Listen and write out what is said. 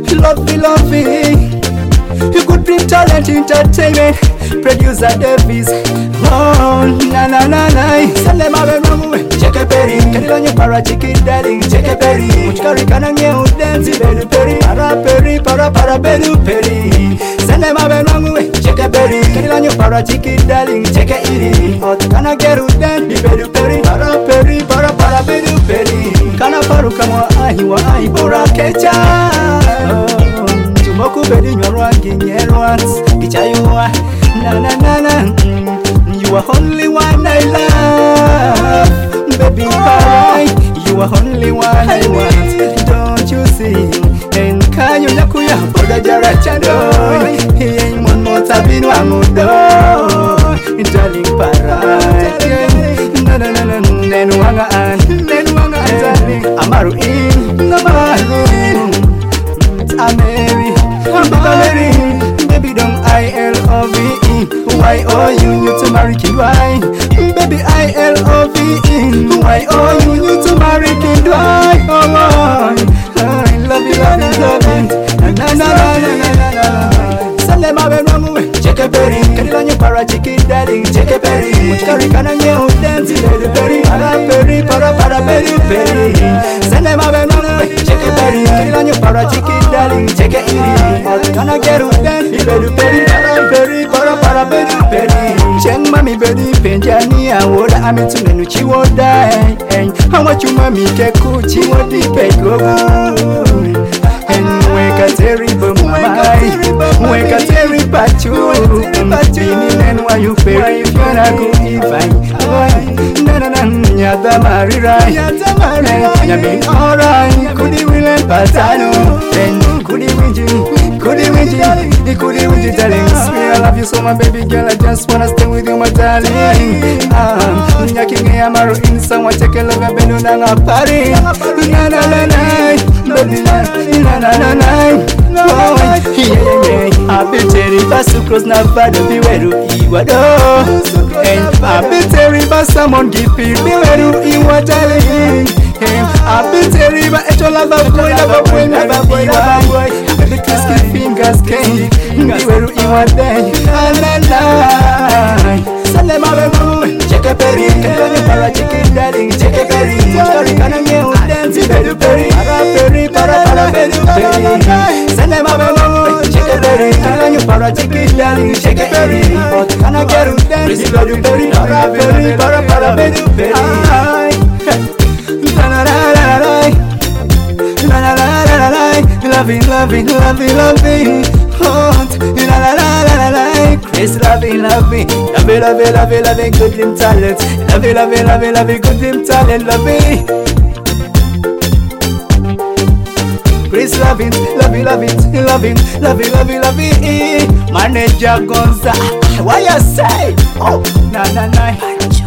Lovey. You could bring talent, entertainment. Producer Davis. Oh, na na na na. Sale mabe mamu. Check a berry. Kadila nyo para chicken darling. Check a berry. Muchkari kana nye udenzi beru peri. Para beru peri. Sale mabe mamu. Check a berry. Kadila nyo para chicken darling. Check a iri. Ot kana geru denzi beru peri. Para beru peri. Kana paru kama ahi wa ahi bora kecha. Moku bedi nyarwa ginyerwa Gichayuwa na na na na You are only one I love Baby bye You are only one I want Don't you see En kayo nakuya Boda jara chando Hiye mon mota binu amudo Darling parai Na na na na Nenu wanga an darling Amaru in Ameri Baby don't I-L-O-V-E Why oh you need to marry Kid Why Baby I-L-O-V-E Why oh you need to marry Kid Why Oh I love you Na na na na Sale mabe mamu Check a berry Kadila nyo para chicken darling Check a berry Muchkari kana nye udenzi beru peri Para beru peri Sale mabe mamu Check a berry Kadila nyo para chicken darling Check a iri Kana geru udenzi beru peri Para beru peri Cheng mami bedi penjani awoda amitune nuchi woda Hawa chuma mike kuchi wodi pegogu Weka terrible mamai Weka terrible pachu Ini nenwa you peri Fiona ku ifai Na na na Nyata marirai Nyamin alright Kudi wile patano Kudi winji darling Swear I love you so my baby girl I just wanna stay with you my darling Nyakinge amaru insa Wacheke loga benu nanga pari Na na na na Baby na na na na Abiteri basukros na bado biweru iwado Abiteri basamon gipi biweru iwadali Abiteri ba echo lava boy The twisted fingers came biweru iwadali Alalai Sale mabe mamu Check a berry Kadani para chicken darling Check a berry Muchkari kana nye udenzi beru peri Para beru peri Sale mabe mamu Check a berry Kadani para chicken darling Check a berry Ot kana geru udenzi beru peri Para beru peri Loving Hot Chris loving Good dream talent Loving good dream talent Chris loving Manager Gonza Why you say? Oh, na